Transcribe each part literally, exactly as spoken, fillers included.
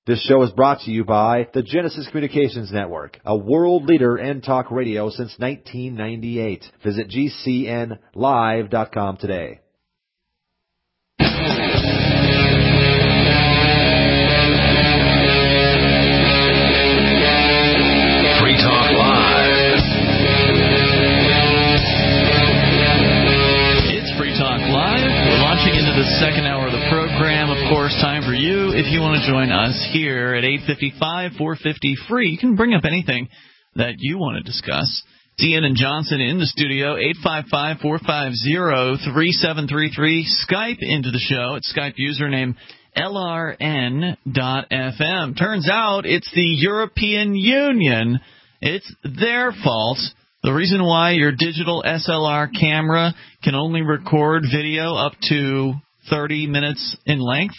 This show is brought to you by the Genesis Communications Network, a world leader in talk radio since nineteen ninety-eight. Visit G C N live dot com today. Free Talk Live. It's Free Talk Live. We're launching into the second hour of the program. Of course, time for you, if you want to join us here at eight fifty-five, four fifty free. You can bring up anything that you want to discuss. It's Ian and Johnson in the studio, eight five five, four five zero, three seven three three. Skype into the show. It's Skype username L R N dot F M. Turns out it's the European Union. It's their fault. The reason why your digital S L R camera can only record video up to thirty minutes in length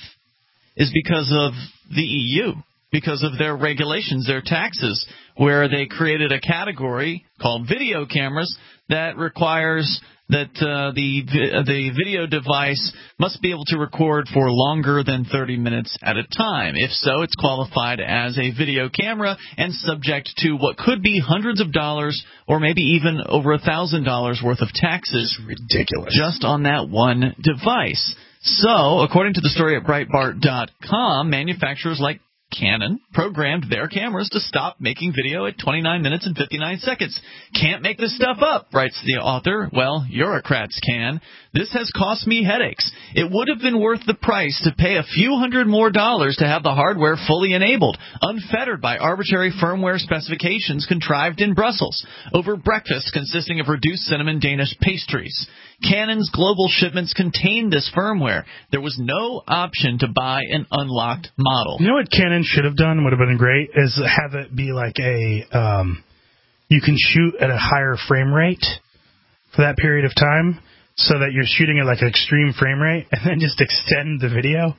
is because of the E U, because of their regulations, their taxes, where they created a category called video cameras that requires that uh, the the video device must be able to record for longer than thirty minutes at a time. If so, it's qualified as a video camera and subject to what could be hundreds of dollars or maybe even over a thousand dollars worth of taxes. It's ridiculous. Just on that one device. So, according to the story at Breitbart dot com, manufacturers like Canon programmed their cameras to stop making video at twenty-nine minutes and fifty-nine seconds. Can't make this stuff up, writes the author. Well, bureaucrats can. This has cost me headaches. It would have been worth the price to pay a few hundred more dollars to have the hardware fully enabled, unfettered by arbitrary firmware specifications contrived in Brussels, over breakfast consisting of reduced cinnamon Danish pastries. Canon's global shipments contained this firmware. There was no option to buy an unlocked model. You know what Canon should have done, would have been great, is have it be like a, um, you can shoot at a higher frame rate for that period of time, so that you're shooting at like an extreme frame rate, and then just extend the video.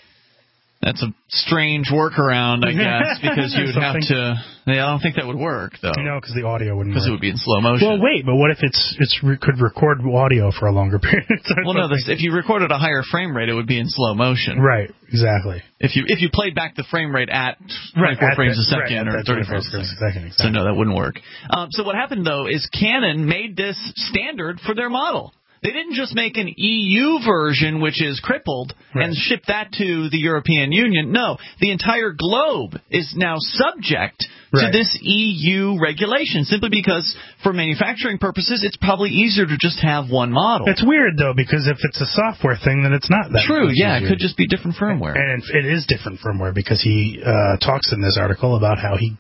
That's a strange workaround, I guess, because you would have to. Yeah, I don't think that would work, though. No, because the audio wouldn't. Because it would be in slow motion. Well, wait, but what if it's it's re- could record audio for a longer period of time? Well, no, this, if you recorded a higher frame rate, it would be in slow motion. Right, exactly. If you if you played back the frame rate at twenty-four right, frames the, a second right, or thirty frames a second. second exactly. So no, that wouldn't work. Um, so what happened though is Canon made this standard for their model. They didn't just make an E U version, which is crippled, right, and ship that to the European Union. No, the entire globe is now subject right. to this E U regulation, simply because for manufacturing purposes, it's probably easier to just have one model. It's weird, though, because if it's a software thing, then it's not that True, yeah, easier. It could just be different firmware. And it is different firmware, because he uh, talks in this article about how he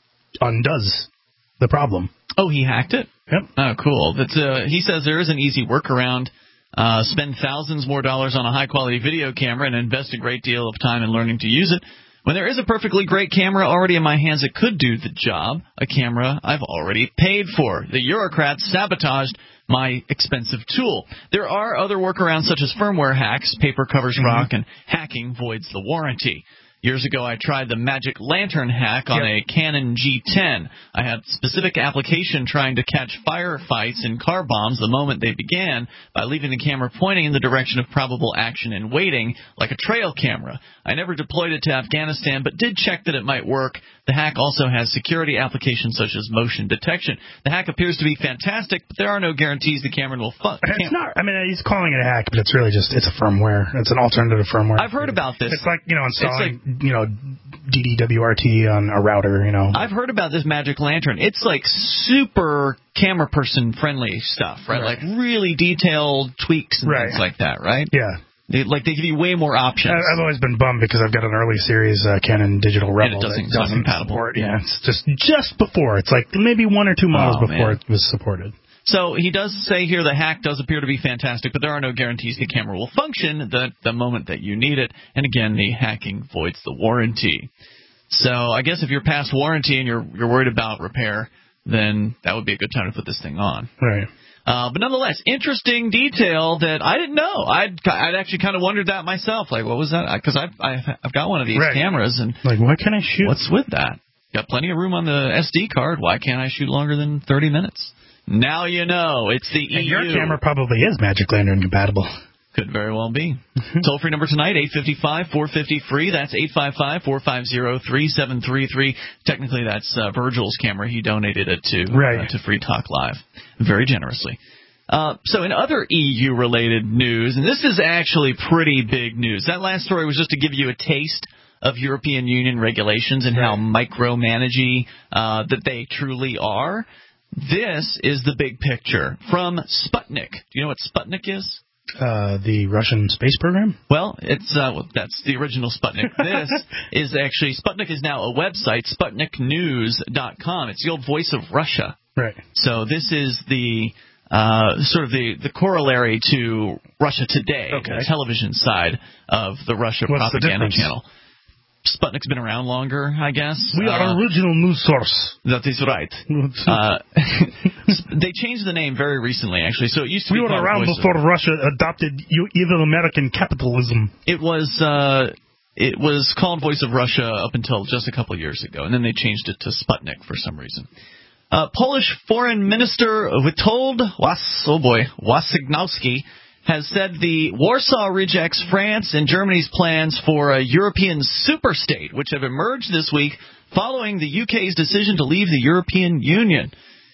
undoes the problem. Oh, he hacked it? Yep. Oh, cool. That's, uh, he says there is an easy workaround. Uh, spend thousands more dollars on a high-quality video camera and invest a great deal of time in learning to use it. When there is a perfectly great camera already in my hands that could do the job, a camera I've already paid for. The bureaucrats sabotaged my expensive tool. There are other workarounds such as firmware hacks, paper covers mm-hmm. rock, and hacking voids the warranty. Years ago, I tried the Magic Lantern hack on yep. a Canon G ten. I had specific application trying to catch firefights and car bombs the moment they began by leaving the camera pointing in the direction of probable action and waiting, like a trail camera. I never deployed it to Afghanistan, but did check that it might work. The hack also has security applications such as motion detection. The hack appears to be fantastic, but there are no guarantees the camera will fun. It's not. I mean, he's calling it a hack, but it's really just it's a firmware. It's an alternative firmware. I've heard about this. It's like you know installing like, you know D D W R T on a router. You know. I've heard about this Magic Lantern. It's like super camera person friendly stuff, right? right? Like really detailed tweaks and right. things like that, right? Yeah. They, like, they give you way more options. I've always been bummed because I've got an early series uh, Canon Digital Rebel and it doesn't, that doesn't compatible. support. Yeah, it's just just before. It's like maybe one or two models oh, before man. it was supported. So he does say here the hack does appear to be fantastic, but there are no guarantees the camera will function the, the moment that you need it. And again, the hacking voids the warranty. So I guess if you're past warranty and you're you're worried about repair, then that would be a good time to put this thing on. Right. Uh, but nonetheless, interesting detail that I didn't know. I'd I'd actually kind of wondered that myself. Like, what was that? Because I've, I've I've got one of these right. cameras, and like, what can I shoot? What's with that? Got plenty of room on the S D card. Why can't I shoot longer than thirty minutes? Now you know. It's the and E U. Your camera probably is Magic Lantern compatible. Could very well be. Toll-free number tonight, eight five five, four five zero, free. That's eight five five, four five zero, three seven three three. Technically, that's uh, Virgil's camera. He donated it to, right. uh, to Free Talk Live very generously. Uh, so in other E U-related news, and this is actually pretty big news. That last story was just to give you a taste of European Union regulations and right. how micromanagey uh, that they truly are. This is the big picture from Sputnik. Do you know what Sputnik is? Uh, the Russian space program? Well, it's uh, well, that's the original Sputnik. This is actually, Sputnik is now a website, Sputnik News dot com. It's the old Voice of Russia. Right. So this is the uh, sort of the, the corollary to Russia Today, okay. the television side of the Russia What's propaganda the channel. Sputnik's been around longer, I guess. We are uh, original news source. That is right. uh, they changed the name very recently, actually. So it used to we be were called around Voice before of... Russia adopted evil American capitalism. It was uh, it was called Voice of Russia up until just a couple of years ago, and then they changed it to Sputnik for some reason. Uh, Polish Foreign Minister Witold Was, oh boy, Wasygnowski has said the Warsaw rejects France and Germany's plans for a European superstate, which have emerged this week following the U K's decision to leave the European Union.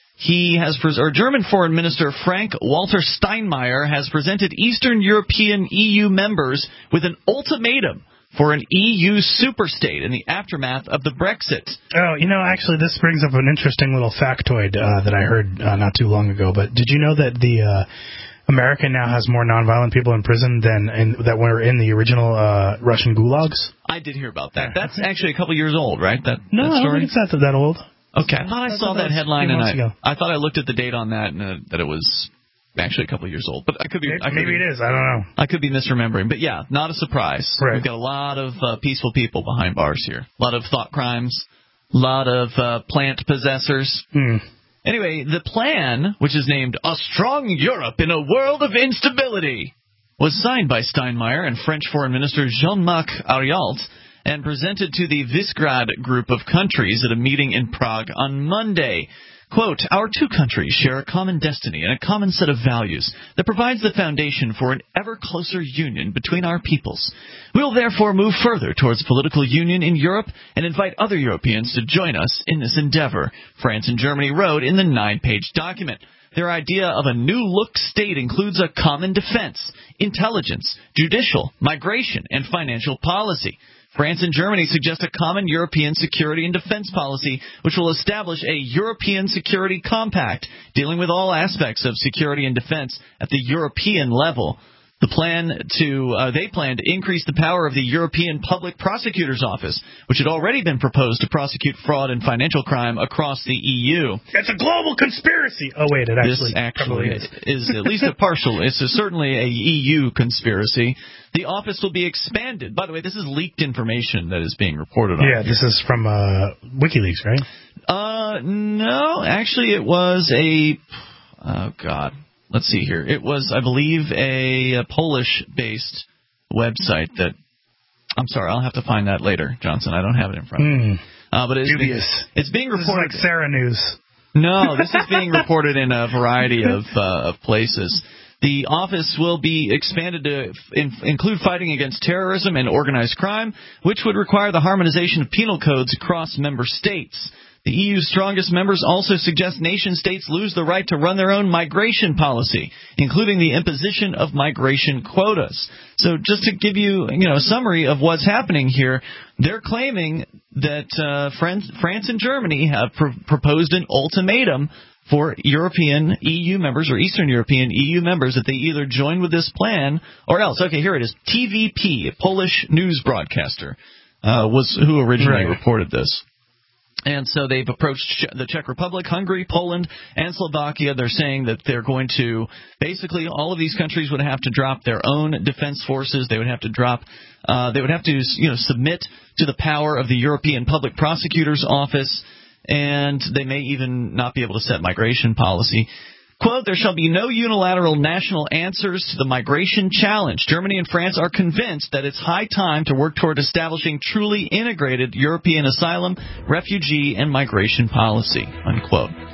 He has, or German Foreign Minister Frank-Walter Steinmeier has presented Eastern European E U members with an ultimatum for an E U superstate in the aftermath of the Brexit. Oh, you know, actually, this brings up an interesting little factoid uh, that I heard uh, not too long ago. But did you know that the uh, America now has more nonviolent people in prison than in, that were in the original uh, Russian gulags? I did hear about that. That's actually a couple years old, right? That, no, that I story? don't think it's not that old. Okay, I thought I, I saw thought that, that headline, and I, ago. I thought I looked at the date on that, and uh, that it was actually a couple years old. But I could be, Maybe, I could maybe be, it is. I don't know. I could be misremembering. But yeah, not a surprise. Right. We've got a lot of uh, peaceful people behind bars here. A lot of thought crimes. A lot of uh, plant possessors. Hmm. Anyway, the plan, which is named A Strong Europe in a World of Instability, was signed by Steinmeier and French Foreign Minister Jean-Marc Ayrault and presented to the Visegrad group of countries at a meeting in Prague on Monday. Quote, our two countries share a common destiny and a common set of values that provides the foundation for an ever closer union between our peoples. We will therefore move further towards political union in Europe and invite other Europeans to join us in this endeavor, France and Germany wrote in the nine-page document. Their idea of a new-look state includes a common defense, intelligence, judicial, migration, and financial policy. France and Germany suggest a common European security and defense policy, which will establish a European security compact dealing with all aspects of security and defense at the European level. The plan to uh, they plan to increase the power of the European Public Prosecutor's Office, which had already been proposed to prosecute fraud and financial crime across the E U. It's a global conspiracy. Oh wait, it actually this actually is. is at least a partial. It's a, certainly a E U conspiracy. The office will be expanded. By the way, this is leaked information that is being reported on. Yeah, this is from uh, WikiLeaks, right? Uh, no, actually, it was a. Oh God. Let's see here. It was, I believe, a, a Polish-based website that. I'm sorry, I'll have to find that later, Johnson. I don't have it in front of me. Mm. Uh, but it's Dubious. Being, it's being reported. This is like Sarah News. No, this is being reported in a variety of uh, of places. The office will be expanded to in, include fighting against terrorism and organized crime, which would require the harmonization of penal codes across member states. The E U's strongest members also suggest nation-states lose the right to run their own migration policy, including the imposition of migration quotas. So just to give you, you know, a summary of what's happening here, they're claiming that uh, France, France and Germany have pr- proposed an ultimatum for European E U members or Eastern European E U members that they either join with this plan or else. Okay, here it is. T V P, a Polish news broadcaster, uh, was who originally right. reported this. And so they've approached the Czech Republic, Hungary, Poland, and Slovakia. They're saying that they're going to basically all of these countries would have to drop their own defense forces. They would have to drop, uh, they would have to, you know, submit to the power of the European Public Prosecutor's Office, and they may even not be able to set migration policy. Quote, there shall be no unilateral national answers to the migration challenge. Germany and France are convinced that it's high time to work toward establishing truly integrated European asylum, refugee, and migration policy, unquote.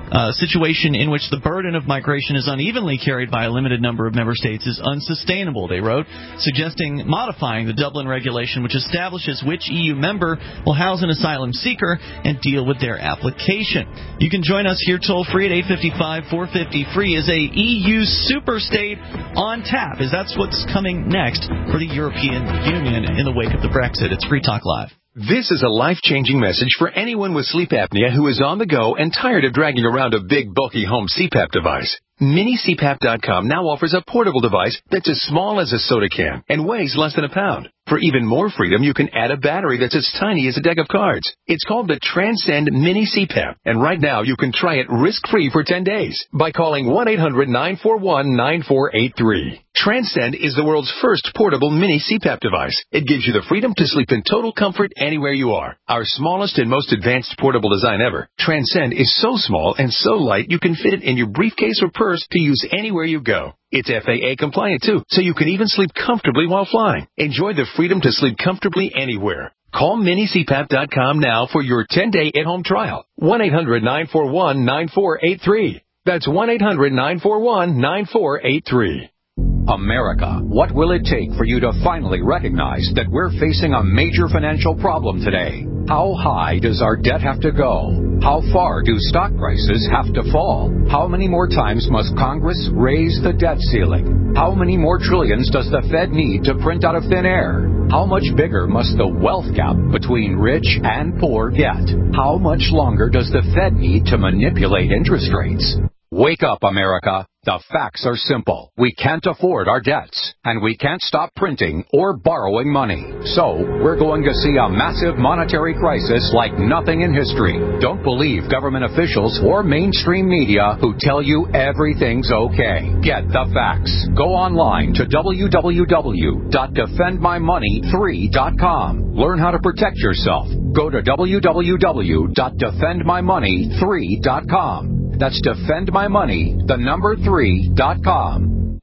A situation in which the burden of migration is unevenly carried by a limited number of member states is unsustainable, they wrote, suggesting modifying the Dublin regulation, which establishes which E U member will house an asylum seeker and deal with their application. You can join us here toll-free at eight five five, four five zero, free. Is a E U superstate on tap? Is that's what's coming next for the European Union in the wake of the Brexit? It's Free Talk Live. This is a life-changing message for anyone with sleep apnea who is on the go and tired of dragging around a big, bulky home C PAP device. Mini C PAP dot com now offers a portable device that's as small as a soda can and weighs less than a pound. For even more freedom, you can add a battery that's as tiny as a deck of cards. It's called the Transcend Mini C PAP, and right now you can try it risk-free for ten days by calling one eight hundred nine four one nine four eight three. Transcend is the world's first portable mini C PAP device. It gives you the freedom to sleep in total comfort anywhere you are. Our smallest and most advanced portable design ever, Transcend is so small and so light you can fit it in your briefcase or purse to use anywhere you go. It's F A A compliant too, so you can even sleep comfortably while flying. Enjoy the freedom to sleep comfortably anywhere. Call mini C PAP dot com now for your ten-day at-home trial. one eight hundred nine four one nine four eight three. That's one eight hundred nine four one nine four eight three. America, what will it take for you to finally recognize that we're facing a major financial problem today? How high does our debt have to go? How far do stock prices have to fall? How many more times must Congress raise the debt ceiling? How many more trillions does the Fed need to print out of thin air? How much bigger must the wealth gap between rich and poor get? How much longer does the Fed need to manipulate interest rates? Wake up, America. The facts are simple. We can't afford our debts, and we can't stop printing or borrowing money. So, we're going to see a massive monetary crisis like nothing in history. Don't believe government officials or mainstream media who tell you everything's okay. Get the facts. Go online to w w w dot defend my money three dot com. Learn how to protect yourself. Go to w w w dot defend my money three dot com. That's defend my money, the number three dot com.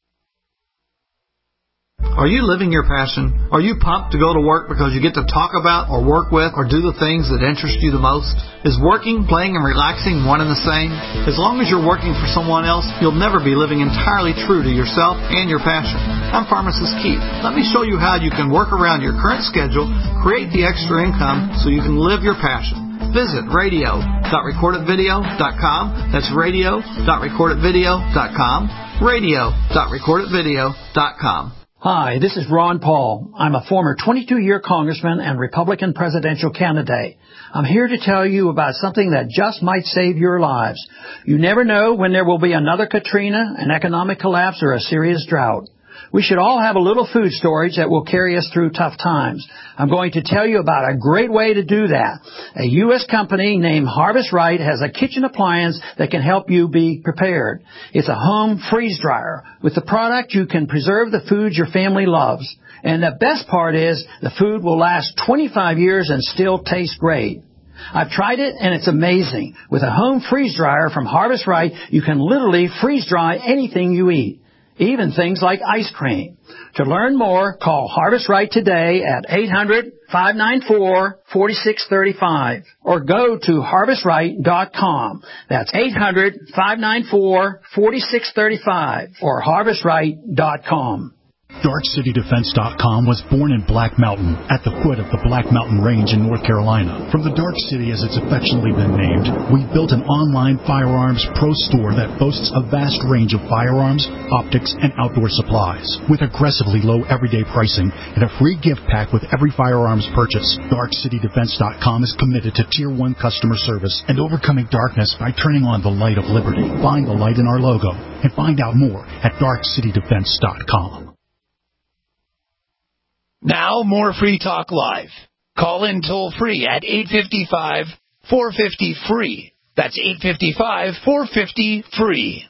Are you living your passion? Are you pumped to go to work because you get to talk about or work with or do the things that interest you the most? Is working, playing, and relaxing one and the same? As long as you're working for someone else, you'll never be living entirely true to yourself and your passion. I'm Pharmacist Keith. Let me show you how you can work around your current schedule, create the extra income so you can live your passion. Visit radio dot record it video dot com. That's radio dot record it video dot com. radio dot record it video dot com. Hi, this is Ron Paul. I'm a former twenty-two-year congressman and Republican presidential candidate. I'm here to tell you about something that just might save your lives. You never know when there will be another Katrina, an economic collapse, or a serious drought. We should all have a little food storage that will carry us through tough times. I'm going to tell you about a great way to do that. A U S company named Harvest Right has a kitchen appliance that can help you be prepared. It's a home freeze dryer. With the product, you can preserve the foods your family loves. And the best part is the food will last twenty-five years and still taste great. I've tried it, and it's amazing. With a home freeze dryer from Harvest Right, you can literally freeze dry anything you eat, even things like ice cream. To learn more, call Harvest Right today at eight hundred, five nine four, four six three five or go to harvest right dot com. That's eight hundred, five nine four, four six three five or harvest right dot com. Dark City Defense dot com was born in Black Mountain, at the foot of the Black Mountain Range in North Carolina. From the Dark City, as it's affectionately been named, we've built an online firearms pro store that boasts a vast range of firearms, optics, and outdoor supplies. With aggressively low everyday pricing and a free gift pack with every firearms purchase, Dark City Defense dot com is committed to Tier one customer service and overcoming darkness by turning on the light of liberty. Find the light in our logo and find out more at Dark City Defense dot com. Now, more Free Talk Live. Call in toll-free at eight five five, four five zero, free. That's eight five five, four five zero, free.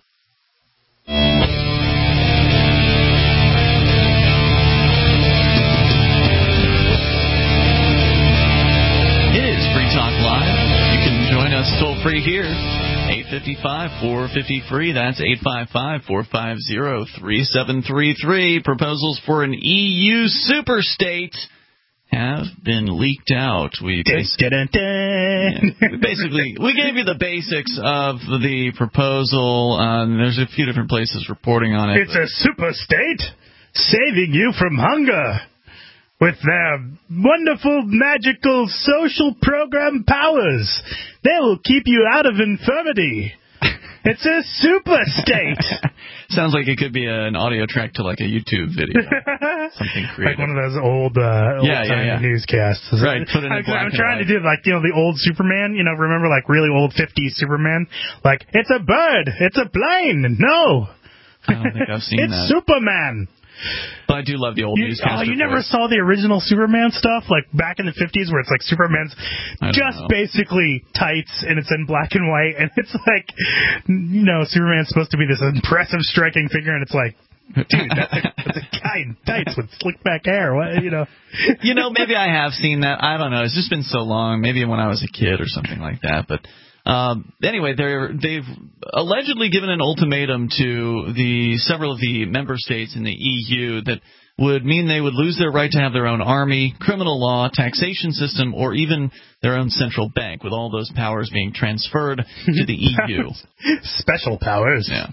It is Free Talk Live. You can join us toll-free here. eight five five, four five zero, free. That's eight five five, four five zero, three seven three three. Proposals for an E U superstate have been leaked out. We, bas- yeah, we basically we gave you the basics of the proposal. Uh, there's a few different places reporting on it. It's a super state saving you from hunger with their wonderful, magical social program powers. They will keep you out of infirmity. It's a super state. Sounds like it could be an audio track to like a YouTube video. Something creative. Like one of those old, uh, old yeah, yeah, yeah. newscasts. Right, put it in I, black I'm and trying white. to do like, you know, the old Superman, you know, remember like really old fifties Superman? Like, it's a bird, it's a plane. No. I don't think I've seen it's that. It's Superman. But I do love the old you, newscaster Oh, you never voice. saw the original Superman stuff, like back in the fifties, where it's like Superman's just know. basically tights, and it's in black and white, and it's like, you know, Superman's supposed to be this impressive, striking figure, and it's like, dude, that's a, that's a guy in tights with slick back hair. What, you know? You know, maybe I have seen that. I don't know. It's just been so long. Maybe when I was a kid or something like that. But um, anyway, they're, they've allegedly given an ultimatum to the several of the member states in the E U that would mean they would lose their right to have their own army, criminal law, taxation system, or even their own central bank, with all those powers being transferred to the E U. Special powers. Yeah.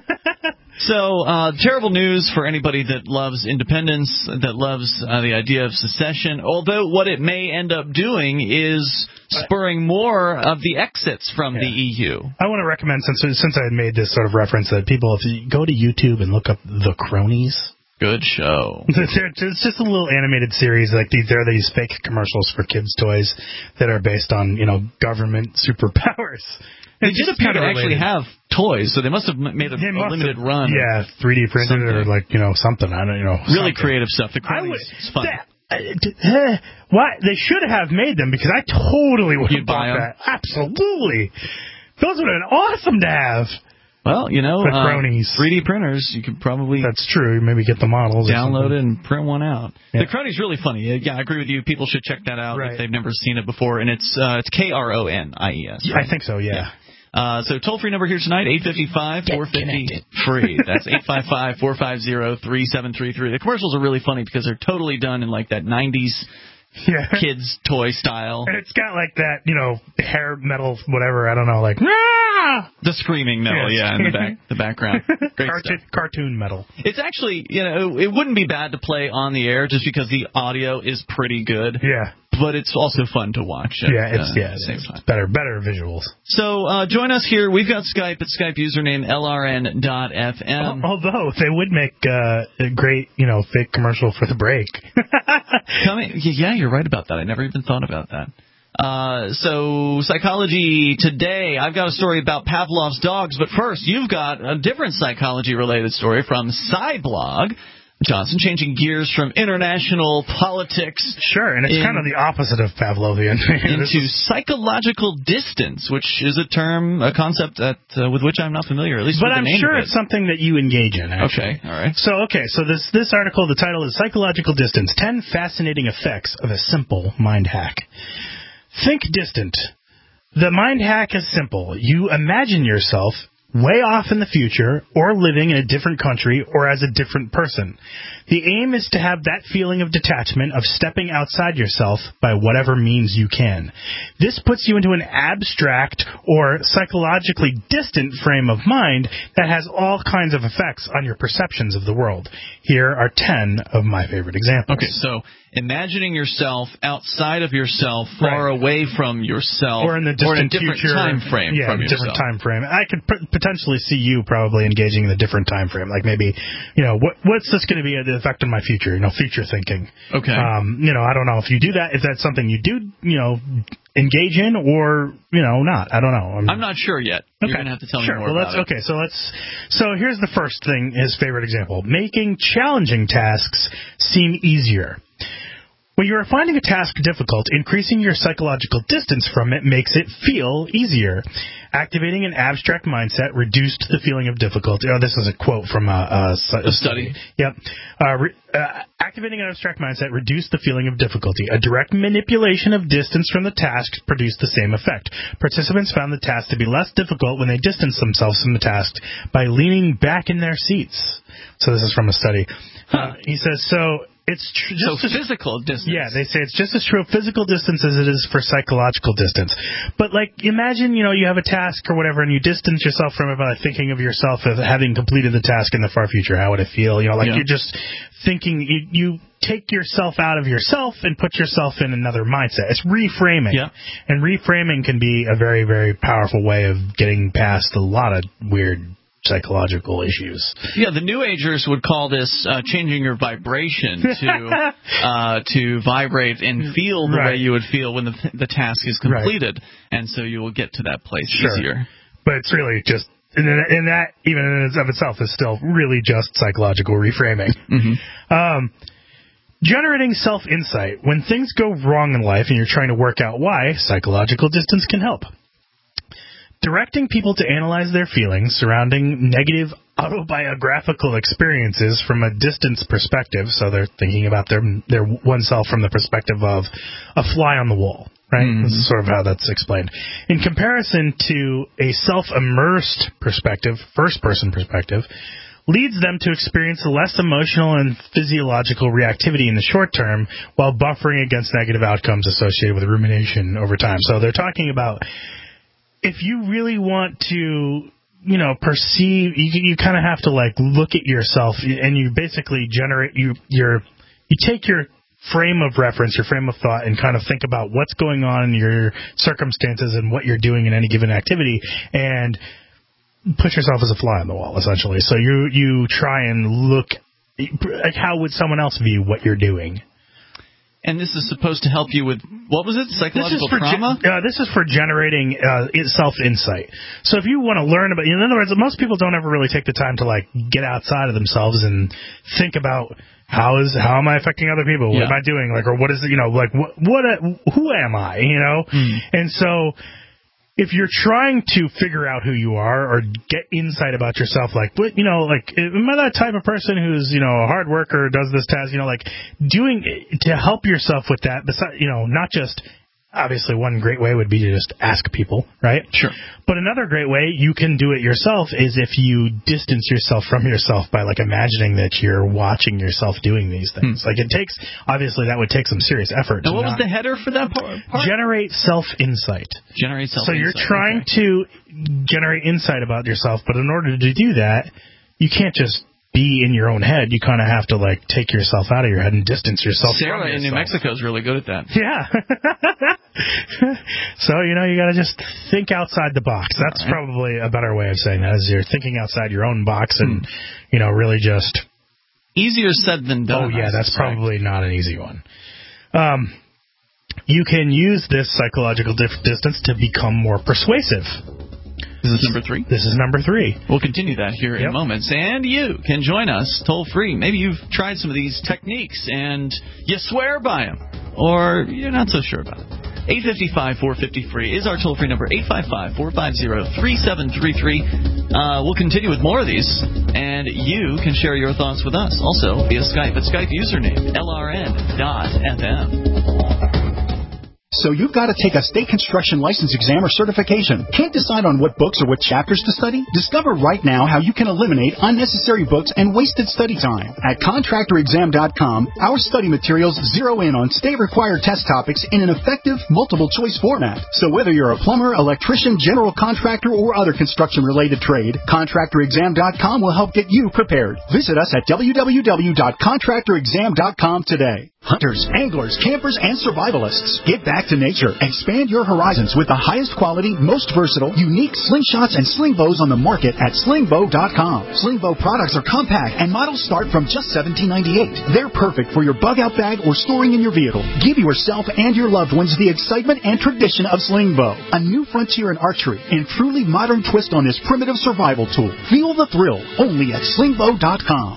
So, uh, terrible news for anybody that loves independence, that loves uh, the idea of secession, although what it may end up doing is spurring more of the exits from yeah. the E U. I want to recommend, since since I made this sort of reference, that people, if you go to YouTube and look up The Cronies. Good show. It's just a little animated series. Like these, there are these fake commercials for kids' toys that are based on, you know, government superpowers. They did appear to actually have toys, so they must have made a, a limited have, run. Yeah, three D printed something. Or like, you know, something. I don't you know. Really something. creative stuff. The Cronies is fun. That, uh, why they should have made them, because I totally would have bought that. Absolutely, those would have been awesome to have. Well, you know, the uh, Cronies. three D printers, you could probably... That's true. Maybe get the models. Download it and print one out. Yeah. The Cronies really funny. Yeah, I agree with you. People should check that out right. if they've never seen it before. And it's uh, it's K R O N I E S. Right? I think so, yeah. yeah. Uh, so toll-free number here tonight, eight five five, four five zero, free. That's eight five five, four five zero, three seven three three. The commercials are really funny because they're totally done in like that nineties yeah. kids toy style. And it's got like that, you know, hair metal, whatever, I don't know, like, ah! The screaming metal, yes. yeah, in the back, the background. Great cartoon, stuff. Cartoon metal. It's actually, you know, it wouldn't be bad to play on the air just because the audio is pretty good. Yeah. But it's also fun to watch. At, yeah, it's uh, yeah, same it's time. better, better visuals. So uh, join us here. We've got Skype at Skype username L R N dot F M. Although they would make uh, a great, you know, fake commercial for the break. Coming, yeah, you're right about that. I never even thought about that. Uh, so Psychology Today, I've got a story about Pavlov's dogs, but first you've got a different psychology-related story from Cyblog. Johnson, changing gears from international politics. Sure, and it's in, kind of the opposite of Pavlovian. into psychological distance, which is a term, a concept that uh, with which I'm not familiar, at least but with the I'm name sure of it. It's something that you engage in, actually. Okay, all right. So, okay, so this, this article, the title is Psychological Distance, ten Fascinating Effects of a Simple Mind Hack. Think distant. The mind hack is simple. You imagine yourself way off in the future, or living in a different country, or as a different person. The aim is to have that feeling of detachment, of stepping outside yourself by whatever means you can. This puts you into an abstract or psychologically distant frame of mind that has all kinds of effects on your perceptions of the world. Here are ten of my favorite examples. Okay, so imagining yourself outside of yourself, far right. away from yourself, or in the distant or in a different future, time frame yeah, from different yourself. time frame. I could p- potentially see you probably engaging in a different time frame, like maybe, you know, what what's this going to be the effect on my future? You know, future thinking. Okay. Um, you know, I don't know if you do that. If that's something you do, you know, engage in, or you know, not. I don't know. I'm, I'm not sure yet. Okay. You're gonna have to tell sure. me more well, about let's, it. Okay, so let's. So here's the first thing. His favorite example: making challenging tasks seem easier. When you are finding a task difficult, increasing your psychological distance from it makes it feel easier. Activating an abstract mindset reduced the feeling of difficulty. Oh, this is a quote from a, a, a study. Yep. Uh, re, uh, activating an abstract mindset reduced the feeling of difficulty. A direct manipulation of distance from the task produced the same effect. Participants found the task to be less difficult when they distanced themselves from the task by leaning back in their seats. So this is from a study. Huh. Uh, he says, so... It's tr- so just physical as, distance. Yeah, they say it's just as true of physical distance as it is for psychological distance. But, like, imagine, you know, you have a task or whatever, and you distance yourself from it by thinking of yourself as having completed the task in the far future. How would it feel? You know, like yeah. you're just thinking, you, you take yourself out of yourself and put yourself in another mindset. It's reframing. Yeah. And reframing can be a very, very powerful way of getting past a lot of weird psychological issues. Yeah, the New Agers would call this uh, changing your vibration to uh, to vibrate and feel the right. way you would feel when the the task is completed, right. and so you will get to that place sure. easier. But it's really just, and that even in and of itself is still really just psychological reframing. Mm-hmm. Um, generating self-insight. When things go wrong in life and you're trying to work out why, psychological distance can help. Directing people to analyze their feelings surrounding negative autobiographical experiences from a distance perspective, so they're thinking about their their oneself from the perspective of a fly on the wall, right? Mm-hmm. This is sort of how that's explained. In comparison to a self-immersed perspective, first-person perspective, leads them to experience less emotional and physiological reactivity in the short term while buffering against negative outcomes associated with rumination over time. So they're talking about if you really want to, you know, perceive, you, you kind of have to, like, look at yourself, and you basically generate, you your, you take your frame of reference, your frame of thought, and kind of think about what's going on in your circumstances and what you're doing in any given activity, and put yourself as a fly on the wall, essentially. So you, you try and look, like, how would someone else view what you're doing? And this is supposed to help you with, what was it, psychological this is for trauma? Ge- uh, this is for generating uh, self-insight. So if you want to learn about, in other words, most people don't ever really take the time to, like, get outside of themselves and think about how is how am I affecting other people? What yeah. am I doing? Like, or what is it, you know, like, what, what who am I, you know? Mm. And so if you're trying to figure out who you are or get insight about yourself, like, what, you know, like, am I that type of person who's, you know, a hard worker, does this task, you know, like, doing, to help yourself with that, besides, you know, not just, obviously one great way would be to just ask people, right? Sure. But another great way you can do it yourself is if you distance yourself from yourself by, like, imagining that you're watching yourself doing these things. Hmm. Like, it takes, obviously that would take some serious effort. Now, what was the header for that part? Generate self-insight. Generate self-insight. So you're trying okay. to generate insight about yourself, but in order to do that, you can't just be in your own head. You kind of have to, like, take yourself out of your head and distance yourself Sarah from yourself. in New Mexico is really good at that. Yeah. So, you know, you got to just think outside the box. That's right. Probably a better way of saying that, is you're thinking outside your own box and, hmm. you know, really just... Easier said than done. Oh, yeah, that's probably not an easy one. Um, you can use this psychological dif- distance to become more persuasive. This is number three? This is number three. We'll continue that here yep. in moments. And you can join us toll free. Maybe you've tried some of these techniques and you swear by them, or you're not so sure about it. eight five five, four five zero, free is our toll-free number, eight five five, four five zero, three seven three three. Uh, we'll continue with more of these, and you can share your thoughts with us, also via Skype at Skype username, L R N dot F M. So you've got to take a state construction license exam or certification. Can't decide on what books or what chapters to study? Discover right now how you can eliminate unnecessary books and wasted study time. At contractor exam dot com, our study materials zero in on state-required test topics in an effective, multiple-choice format. So whether you're a plumber, electrician, general contractor, or other construction-related trade, contractor exam dot com will help get you prepared. Visit us at w w w dot contractor exam dot com today. Hunters, anglers, campers, and survivalists, get back to nature. Expand your horizons with the highest quality, most versatile, unique slingshots and sling bows on the market at sling bow dot com. Sling bow products are compact and models start from just seventeen ninety-eight. They're perfect for your bug-out bag or storing in your vehicle. Give yourself and your loved ones the excitement and tradition of sling bow, a new frontier in archery and truly modern twist on this primitive survival tool. Feel the thrill only at sling bow dot com.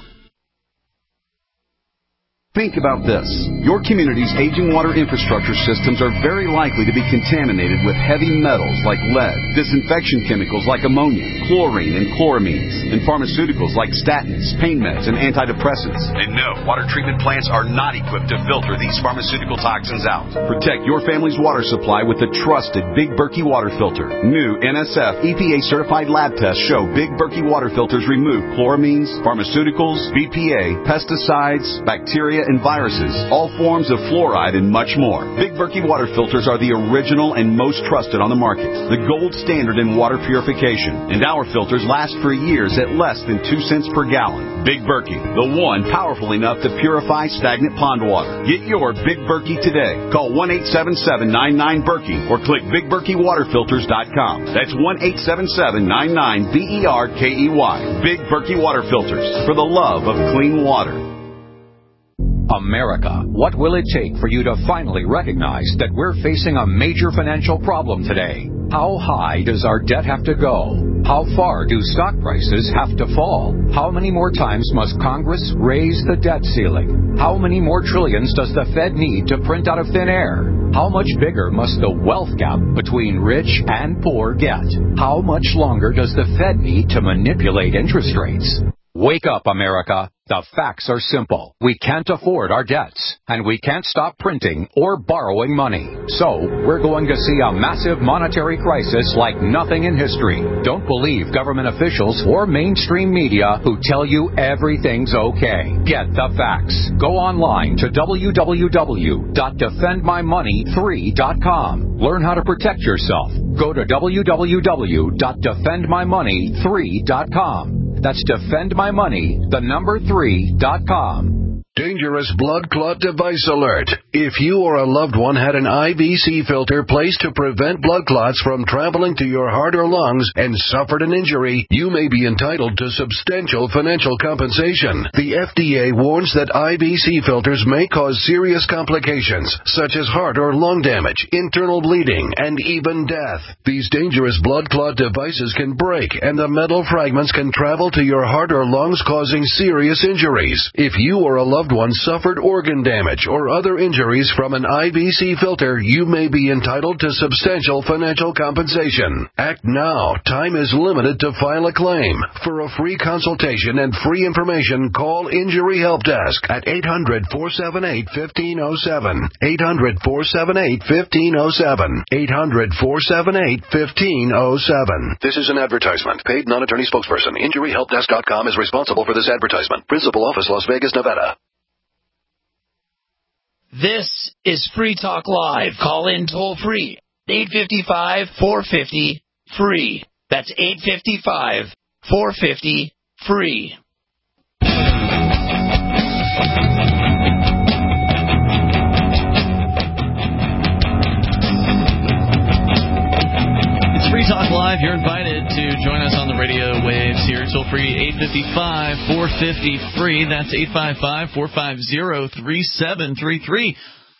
Think about this. Your community's aging water infrastructure systems are very likely to be contaminated with heavy metals like lead, disinfection chemicals like ammonia, chlorine and chloramines, and pharmaceuticals like statins, pain meds, and antidepressants. And no, water treatment plants are not equipped to filter these pharmaceutical toxins out. Protect your family's water supply with the trusted Big Berkey water filter. New N S F E P A-certified lab tests show Big Berkey water filters remove chloramines, pharmaceuticals, B P A, pesticides, bacteria, bacteria and viruses, all forms of fluoride, and much more. Big Berkey water filters are the original and most trusted on the market, the gold standard in water purification, and our filters last for years at less than two cents per gallon. Big Berkey, the one powerful enough to purify stagnant pond water. Get your Big Berkey today. Call one eight seven seven, nine nine, Berkey or click big berkey water filters dot com. That's one eight seven seven, nine nine, B E R K E Y. Big Berkey water filters, for the love of clean water. America, what will it take for you to finally recognize that we're facing a major financial problem today? How high does our debt have to go? How far do stock prices have to fall? How many more times must Congress raise the debt ceiling? How many more trillions does the Fed need to print out of thin air? How much bigger must the wealth gap between rich and poor get? How much longer does the Fed need to manipulate interest rates? Wake up, America. The facts are simple. We can't afford our debts, and we can't stop printing or borrowing money. So, we're going to see a massive monetary crisis like nothing in history. Don't believe government officials or mainstream media who tell you everything's okay. Get the facts. Go online to w w w dot defend my money three dot com. Learn how to protect yourself. Go to w w w dot defend my money three dot com. That's defend my money, the number three dot com. Dangerous blood clot device alert. If you or a loved one had an I V C filter placed to prevent blood clots from traveling to your heart or lungs and suffered an injury, you may be entitled to substantial financial compensation. The F D A warns that I V C filters may cause serious complications, such as heart or lung damage, internal bleeding, and even death. These dangerous blood clot devices can break, and the metal fragments can travel to your heart or lungs, causing serious injuries. If you or a loved one suffered organ damage or other injuries from an I V C filter, you may be entitled to substantial financial compensation. Act now. Time is limited to file a claim. For a free consultation and free information, call Injury Help Desk at eight hundred, four seven eight, one five zero seven. eight hundred, four seven eight, one five zero seven. eight hundred, four seven eight, one five zero seven. This is an advertisement. Paid non-attorney spokesperson. Injury Help Desk dot com is responsible for this advertisement. Principal office, Las Vegas, Nevada. This is Free Talk Live. Call in toll free. eight five five, four five zero, free. That's eight five five, four five zero, free. Free Talk Live. You're invited to join us on the radio waves here. Toll free, eight five five, four five zero, free. That's eight five five, four five zero, three seven three three.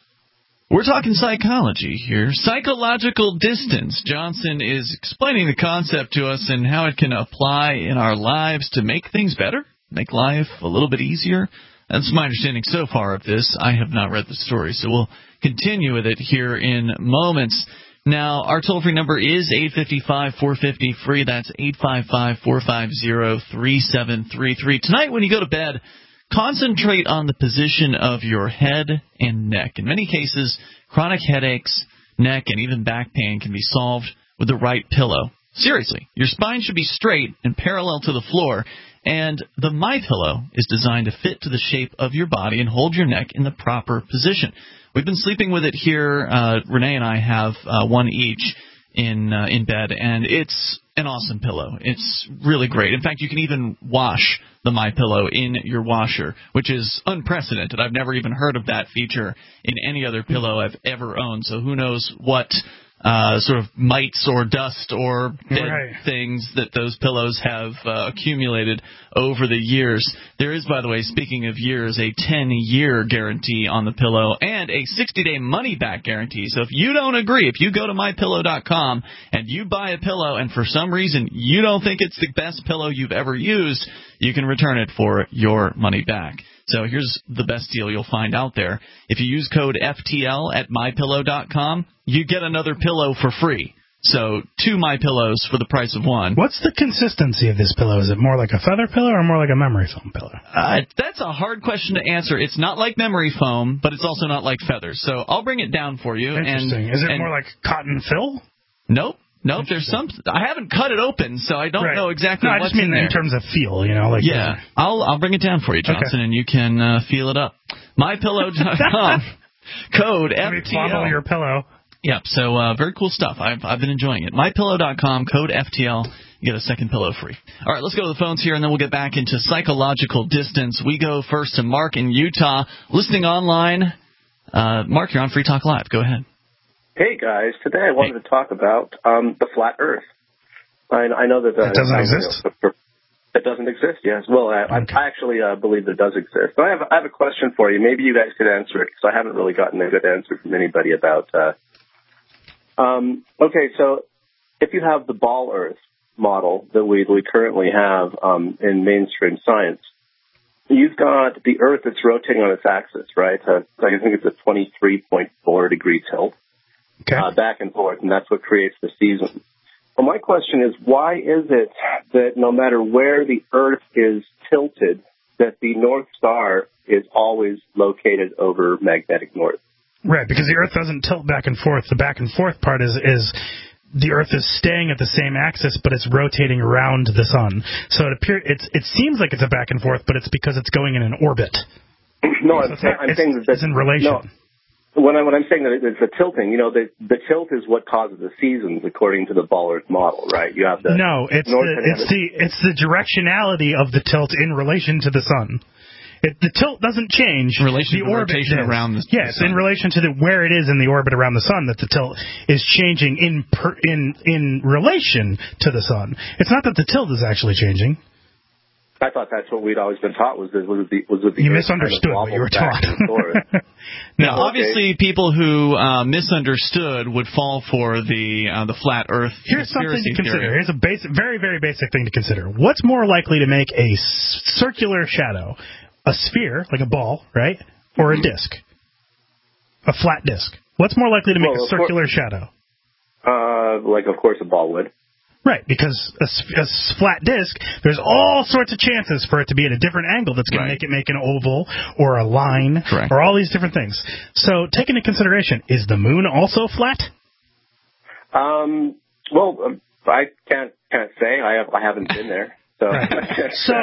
We're talking psychology here. Psychological distance. Johnson is explaining the concept to us and how it can apply in our lives to make things better, make life a little bit easier. That's my understanding so far of this. I have not read the story, so we'll continue with it here in moments. Now, our toll-free number is eight five five, four five zero, free. That's eight five five, four five zero, three seven three three. Tonight, when you go to bed, concentrate on the position of your head and neck. In many cases, chronic headaches, neck, and even back pain can be solved with the right pillow. Seriously, your spine should be straight and parallel to the floor, and the MyPillow is designed to fit to the shape of your body and hold your neck in the proper position. We've been sleeping with it here. Uh, Renee and I have uh, one each in uh, in bed, and it's an awesome pillow. It's really great. In fact, you can even wash the MyPillow in your washer, which is unprecedented. I've never even heard of that feature in any other pillow I've ever owned, so who knows what uh, sort of mites or dust or dead right. things that those pillows have uh, accumulated over the years. There is, by the way, speaking of years, a ten-year guarantee on the pillow and a sixty-day money-back guarantee. So if you don't agree, if you go to my pillow dot com and you buy a pillow and for some reason you don't think it's the best pillow you've ever used, you can return it for your money back. So here's the best deal you'll find out there. If you use code F T L at my pillow dot com, you get another pillow for free. So two MyPillows for the price of one. What's the consistency of this pillow? Is it more like a feather pillow or more like a memory foam pillow? Uh, that's a hard question to answer. It's not like memory foam, but it's also not like feathers. So I'll bring it down for you. Interesting. And, Is it and, more like cotton fill? Nope. Nope, there's some. I haven't cut it open, so I don't right. know exactly no, what's I just mean in there. in terms of feel, you know, like yeah. The... I'll I'll bring it down for you, Johnson, okay. and you can uh, feel it up. my pillow dot com. Code F T L. Fondle your pillow. Yep, so uh, very cool stuff. I've, I've been enjoying it. my pillow dot com, code F T L. You get a second pillow free. All right, let's go to the phones here, and then we'll get back into psychological distance. We go first to Mark in Utah, listening online. Uh, Mark, you're on Free Talk Live. Go ahead. Hey, guys. Today I wanted hey. to talk about um, the flat Earth. I, I know that... Uh, it doesn't I, exist? You know, it doesn't exist, yes. Well, I, okay. I actually uh, believe it does exist. But I have, I have a question for you. Maybe you guys could answer it, because I haven't really gotten a good answer from anybody about... Uh, um, okay, so if you have the ball Earth model that we, we currently have um, in mainstream science, you've got the Earth that's rotating on its axis, right? Uh, I think it's a twenty-three point four degree tilt, okay. uh, back and forth, and that's what creates the seasons. Well, my question is, why is it that no matter where the Earth is tilted, that the North Star is always located over magnetic north? Right, because the Earth doesn't tilt back and forth. The back and forth part is is the Earth is staying at the same axis, but it's rotating around the sun. So it appear it's it seems like it's a back and forth, but it's because it's going in an orbit. No, so I'm, saying, I'm it's, saying that it's in relation. No. When, I, when I'm saying that it's the tilting, you know, the, the tilt is what causes the seasons according to the ball Earth model, right? You have the no, it's the, it's the it's the directionality of the tilt in relation to the sun. It, the tilt doesn't change. In relation the to the orbit rotation is. around the, yes, the sun. in relation to the, where it is in the orbit around the sun, that the tilt is changing in per, in in relation to the sun. It's not that the tilt is actually changing. I thought that's what we'd always been taught was that was the was that the you misunderstood kind of what you were taught. Now, okay. obviously, people who uh, misunderstood would fall for the uh, the flat Earth. Here's something to consider. Theory. Here's a basic, very very basic thing to consider. What's more likely to make a s- circular shadow? A sphere, like a ball, right, or a disc, a flat disc. What's more likely to make well, a circular course, shadow? Uh, like of course a ball would. Right, because a, a flat disc, there's all sorts of chances for it to be at a different angle that's going right. to make it make an oval or a line Correct. or all these different things. So take into consideration, is the moon also flat? Um. Well, I can't can't say. I have I haven't been there. So. Right. so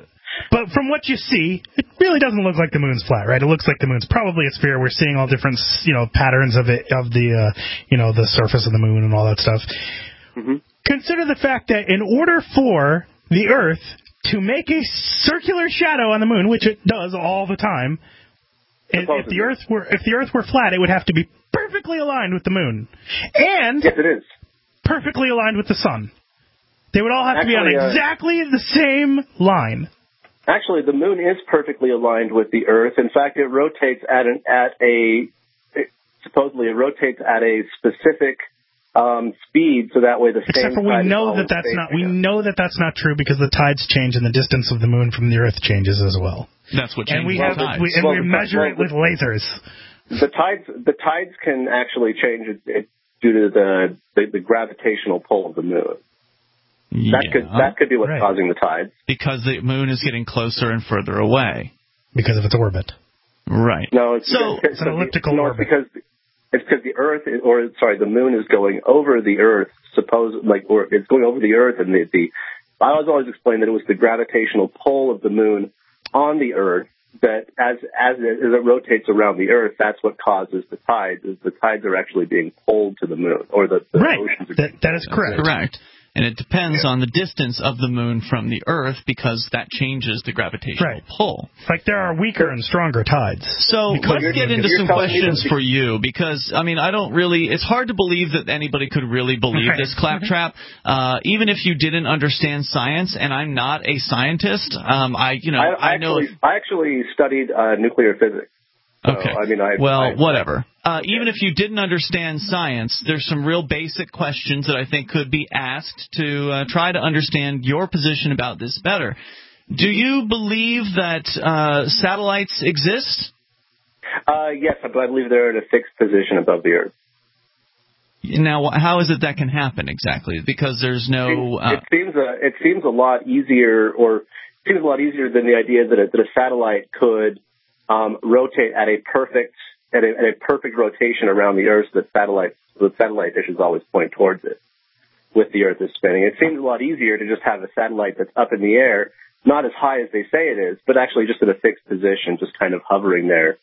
But from what you see, it really doesn't look like the moon's flat, right? It looks like the moon's probably a sphere. We're seeing all different, you know, patterns of it, of the, uh, you know, the surface of the moon and all that stuff. Mm-hmm. Consider the fact that in order for the Earth to make a circular shadow on the moon, which it does all the time, if, if the Earth were if the Earth were flat, it would have to be perfectly aligned with the moon, and yes, it is perfectly aligned with the sun. They would all have Actually, to be on uh, exactly the same line. Actually, the moon is perfectly aligned with the Earth. In fact, it rotates at an at a it, supposedly it rotates at a specific um, speed, so that way the Except same. for we know that that's not we know that that's not true because the tides change and the distance of the moon from the Earth changes as well. That's what changes and we the have tides. we, and well, we measure it with lasers. The tides the tides can actually change it, it due to the, the the gravitational pull of the moon. Yeah. That could that could be what's right. causing the tides. Because the moon is getting closer and further away. Because of its orbit. Right. No, it's, so, because, it's an elliptical no, orbit. It's because it's because the Earth, is, or sorry, the moon is going over the Earth. Suppose like, or it's going over the Earth, and the, the I was always explained that it was the gravitational pull of the moon on the Earth that as as it, as it rotates around the Earth, that's what causes the tides. Is the tides are actually being pulled to the moon, or the, the right. oceans are that, that is correct. That's correct. And it depends on the distance of the moon from the Earth because that changes the gravitational right. pull. Like there are weaker and stronger tides. So let's get into some questions the, for you because, I mean, I don't really – it's hard to believe that anybody could really believe right. this claptrap. Uh, even if you didn't understand science, and I'm not a scientist, um, I, you know, I, I, I know actually, – I actually studied uh, nuclear physics. So, okay. I mean, I, well, I, whatever. Uh, even if you didn't understand science, there's some real basic questions that I think could be asked to uh, try to understand your position about this better. Do you believe that uh, satellites exist? Uh, yes, I believe they're in a fixed position above the Earth. Now, how is it that can happen exactly? Because there's no. Uh, it seems a, it seems a lot easier, or it seems a lot easier than the idea that a, that a satellite could um, rotate at a perfect at a, at a perfect rotation around the Earth, so that satellite the satellite dishes always point towards it. with the Earth is spinning. It seems a lot easier to just have a satellite that's up in the air, not as high as they say it is, but actually just in a fixed position, just kind of hovering there.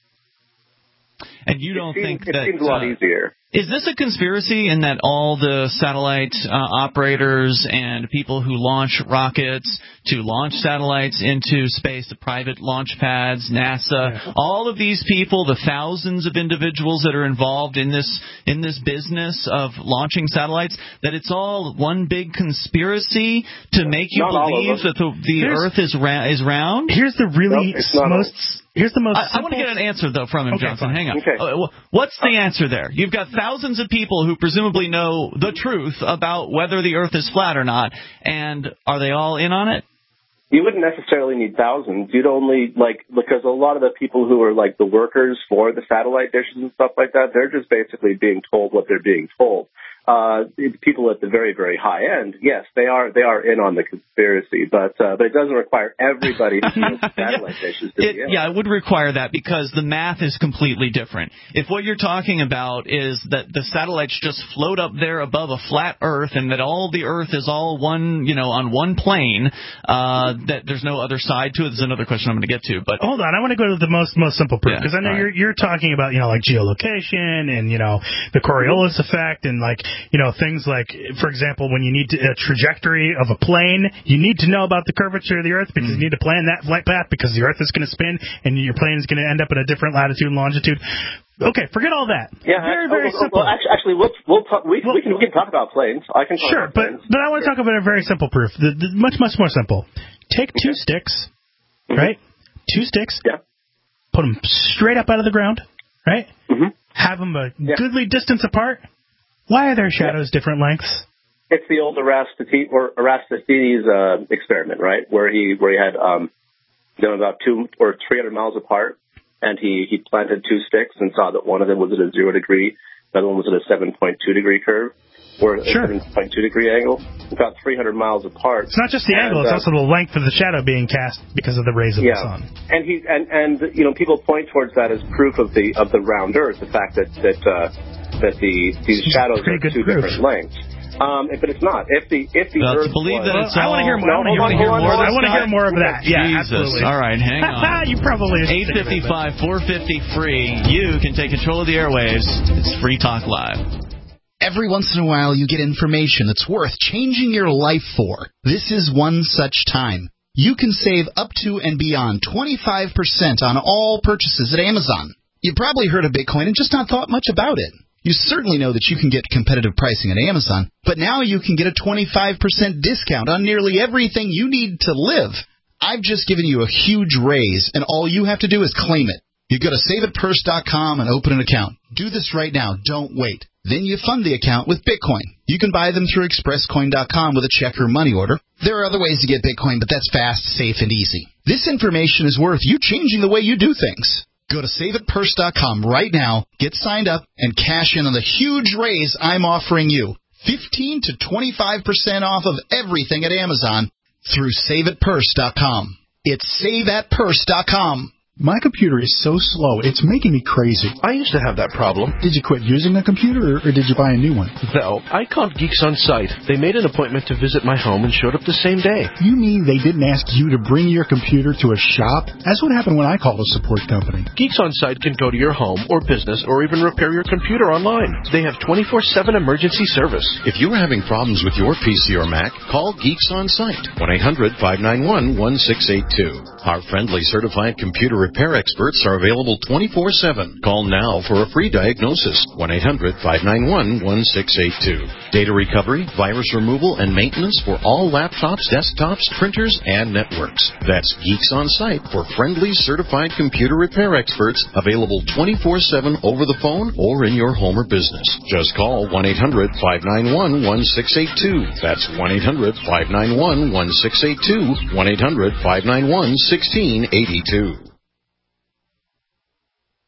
And you don't it seems, think it that... It seems a lot uh, easier. Is this a conspiracy in that all the satellite uh, operators and people who launch rockets to launch satellites into space, the private launch pads, NASA, yeah. all of these people, the thousands of individuals that are involved in this in this business of launching satellites, that it's all one big conspiracy to make you Not believe that the, the Earth is ra- is round? Here's the really nope, most... Here's the most. I, I want to get an answer though from him, okay, Johnson. fine. Hang on. Okay. Uh, what's the answer there? You've got thousands of people who presumably know the truth about whether the Earth is flat or not, and are they all in on it? You wouldn't necessarily need thousands. You'd only, like, because a lot of the people who are, like, the workers for the satellite dishes and stuff like that, they're just basically being told what they're being told. Uh, people at the very, very high end, yes, they are they are in on the conspiracy, but uh, but it doesn't require everybody to use satellite yeah. dishes to it, be in. Yeah, it would require that because the math is completely different. If what you're talking about is that the satellites just float up there above a flat Earth and that all the Earth is all one, you know, on one plane, uh, that there's no other side to it, there's another question I'm going to get to. But hold on, I want to go to the most most simple proof because yeah, I know you're right. you're talking about, you know, like geolocation and, you know, the Coriolis effect and, like, you know, things like, for example, when you need to, a trajectory of a plane, you need to know about the curvature of the Earth because mm. you need to plan that flight path because the Earth is going to spin and your plane is going to end up in a different latitude and longitude. Okay, forget all that. Yeah, very, I, very well, simple. Well, actually, actually we'll, we'll talk, we, well, we, can, we can talk about planes. I can talk sure, about planes. but, but I want to sure. talk about a very simple proof. The, the, much, much more simple. Take two okay. sticks, mm-hmm. right? Two sticks. Yeah. Put them straight up out of the ground, right? Mm-hmm. Have them a yeah. goodly distance apart. Why are their shadows yeah. different lengths? It's the old Eratosthenes or Eratosthenes uh, experiment, right? Where he where he had um, them about two or three hundred miles apart, and he, he planted two sticks and saw that one of them was at a zero degree, the other one was at a seven point two degree curve, or a sure. seven point two degree angle, about three hundred miles apart. It's not just the and, angle; it's uh, also the length of the shadow being cast because of the rays of yeah. the sun. And he and and you know people point towards that as proof of the of the round Earth, the fact that that uh, that the these it's shadows are two proof. different lengths. Um, but it's not. If the if the uh, Earth to believe was, that it's I want to hear more. No, I want to hear more. I want to hear more of that. Yeah, Jesus. absolutely. All right, hang on. You probably eight fifty-five, four fifty free. You can take control of the airwaves. It's Free Talk Live. Every once in a while, you get information that's worth changing your life for. This is one such time. You can save up to and beyond twenty-five percent on all purchases at Amazon. You probably heard of Bitcoin and just not thought much about it. You certainly know that you can get competitive pricing at Amazon, but now you can get a twenty-five percent discount on nearly everything you need to live. I've just given you a huge raise, and all you have to do is claim it. You go to save it purse dot com and open an account. Do this right now. Don't wait. Then you fund the account with Bitcoin. You can buy them through express coin dot com with a check or money order. There are other ways to get Bitcoin, but that's fast, safe, and easy. This information is worth you changing the way you do things. Go to save it purse dot com right now, get signed up, and cash in on the huge raise I'm offering you. fifteen to twenty-five percent off of everything at Amazon through save it purse dot com. It's save at purse dot com. My computer is so slow, it's making me crazy. I used to have that problem. Did you quit using the computer, or, or did you buy a new one? No, I called Geeks On Site. They made an appointment to visit my home and showed up the same day. You mean they didn't ask you to bring your computer to a shop? That's what happened when I called a support company. Geeks On Site can go to your home or business or even repair your computer online. They have twenty-four seven emergency service. If you are having problems with your P C or Mac, call Geeks On Site, one eight hundred, five nine one, one six eight two. Our friendly certified computer repair experts are available twenty-four seven. Call now for a free diagnosis, one eight hundred, five nine one, one six eight two. Data recovery, virus removal, and maintenance for all laptops, desktops, printers, and networks. That's Geeks On Site for friendly certified computer repair experts, available twenty-four seven over the phone or in your home or business. Just call one eight hundred, five nine one, one six eight two. That's one eight hundred, five nine one, one six eight two, one eight hundred, five nine one, one six eight two.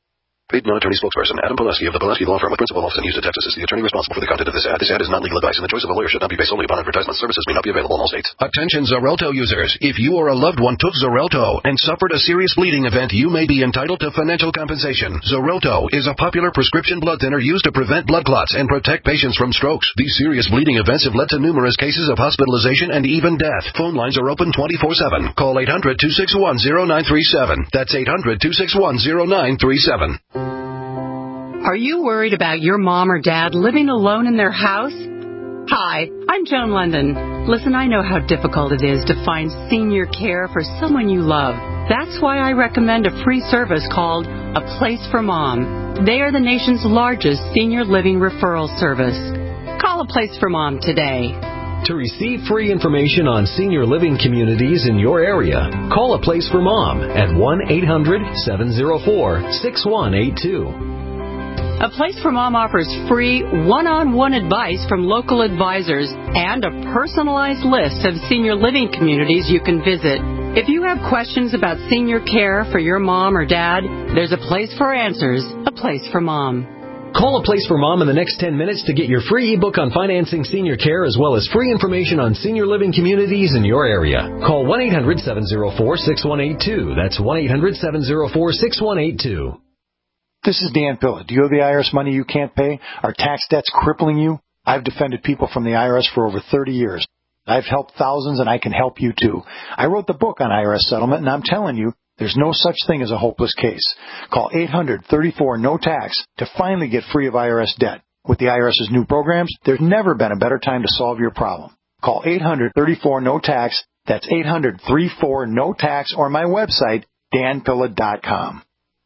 Paid non-attorney spokesperson Adam Pileski of the Pileski Law Firm of Principal Office in Houston, Texas is the attorney responsible for the content of this ad. This ad is not legal advice, and the choice of a lawyer should not be based solely upon advertisement. Services may not be available in all states. Attention Xarelto users. If you or a loved one took Xarelto and suffered a serious bleeding event, you may be entitled to financial compensation. Xarelto is a popular prescription blood thinner used to prevent blood clots and protect patients from strokes. These serious bleeding events have led to numerous cases of hospitalization and even death. Phone lines are open twenty-four seven. Call eight hundred, two six one, zero nine three seven. That's eight hundred, two six one, zero nine three seven. Are you worried about your mom or dad living alone in their house? Hi, I'm Joan London. Listen, I know how difficult it is to find senior care for someone you love. That's why I recommend a free service called A Place for Mom. They are the nation's largest senior living referral service. Call A Place for Mom today. To receive free information on senior living communities in your area, call A Place for Mom at one eight hundred, seven oh four, six one eight two. A Place for Mom offers free one-on-one advice from local advisors and a personalized list of senior living communities you can visit. If you have questions about senior care for your mom or dad, there's a place for answers, A Place for Mom. Call A Place for Mom in the next ten minutes to get your free ebook on financing senior care as well as free information on senior living communities in your area. Call one eight hundred, seven oh four, six one eight two. That's one eight hundred, seven oh four, six one eight two. This is Dan Pilla. Do you have the I R S money you can't pay? Are tax debts crippling you? I've defended people from the I R S for over thirty years. I've helped thousands, and I can help you too. I wrote the book on I R S settlement, and I'm telling you, there's no such thing as a hopeless case. Call eight hundred, thirty-four, no tax to finally get free of I R S debt. With the IRS's new programs, there's never been a better time to solve your problem. Call eight hundred, thirty-four, no tax. That's eight hundred, thirty-four, no tax, or my website, dan pilla dot com.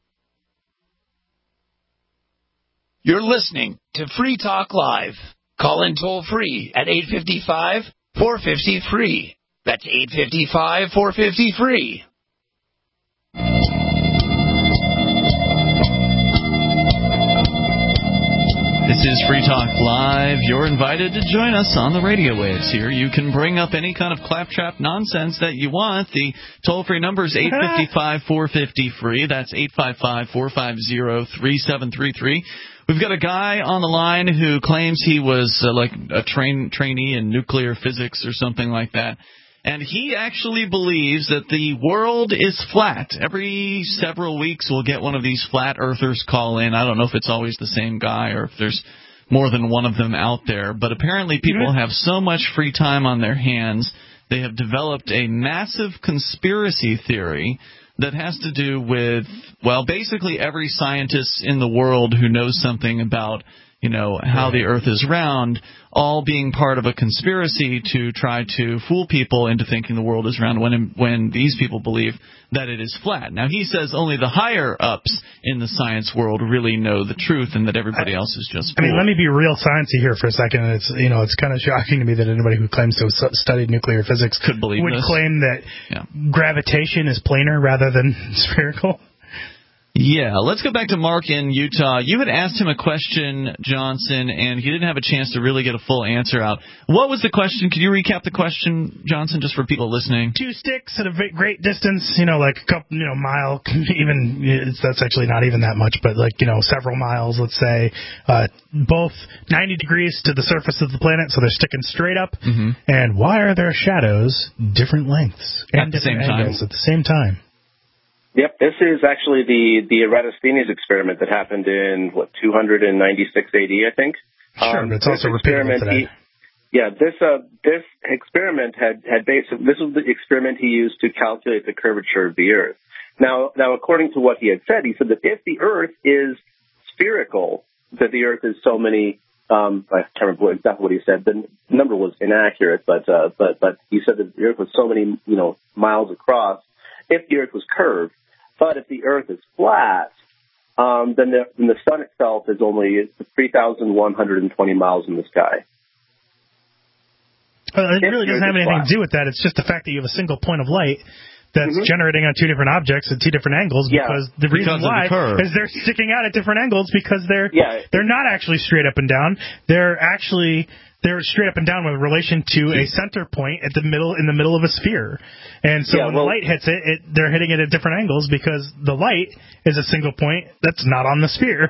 You're listening to Free Talk Live. Call in toll free at eight five five, four five zero, free. That's eight five five, four five zero, free. This is Free Talk Live. You're invited to join us on the radio waves here. You can bring up any kind of claptrap nonsense that you want. The toll-free number is eight five five, four five zero, free. That's eight five five, four five zero, three seven three three. We've got a guy on the line who claims he was uh, like a train trainee in nuclear physics or something like that. And he actually believes that the world is flat. Every several weeks we'll get one of these flat earthers call in. I don't know if it's always the same guy or if there's more than one of them out there. But apparently people have so much free time on their hands, they have developed a massive conspiracy theory that has to do with, well, basically every scientist in the world who knows something about, you know, how the Earth is round, all being part of a conspiracy to try to fool people into thinking the world is round when when these people believe that it is flat. Now, he says only the higher-ups in the science world really know the truth and that everybody else is just I mean, let me be real sciencey here for a second. It's, you know, it's kind of shocking to me that anybody who claims to have studied nuclear physics could believe would this. claim that yeah. gravitation is planar rather than spherical. Yeah, let's go back to Mark in Utah. You had asked him a question, Johnson, and he didn't have a chance to really get a full answer out. What was the question? Could you recap the question, Johnson, just for people listening? Two sticks at a great distance, you know, like a couple, you know, mile, even, it's, that's actually not even that much, but like, you know, several miles, let's say, uh, both ninety degrees to the surface of the planet, so they're sticking straight up. Mm-hmm. And why are their shadows different lengths and at the different same angles time? at the same time? Yep, this is actually the the Eratosthenes experiment that happened in what two ninety-six A D, I think. Sure, um, but it's also repeatable today. He, yeah, this uh this experiment had had basically this was the experiment he used to calculate the curvature of the Earth. Now, now according to what he had said, he said that if the Earth is spherical, that the Earth is so many. Um, I can't remember exactly what he said. The number was inaccurate, but uh, but but he said that the Earth was so many you know miles across. If the Earth was curved. But if the Earth is flat, um, then, the, then the sun itself is only three thousand one hundred twenty miles in the sky. Uh, it if really doesn't have anything flat. to do with that. It's just the fact that you have a single point of light that's Mm-hmm. generating on two different objects at two different angles Yeah. because the reason Because of why the curve. is they're sticking out at different angles because they're Yeah. they're not actually straight up and down. They're actually they're straight up and down with relation to a center point at the middle in the middle of a sphere. And so Yeah, when well- the light hits it, it, they're hitting it at different angles because the light is a single point that's not on the sphere.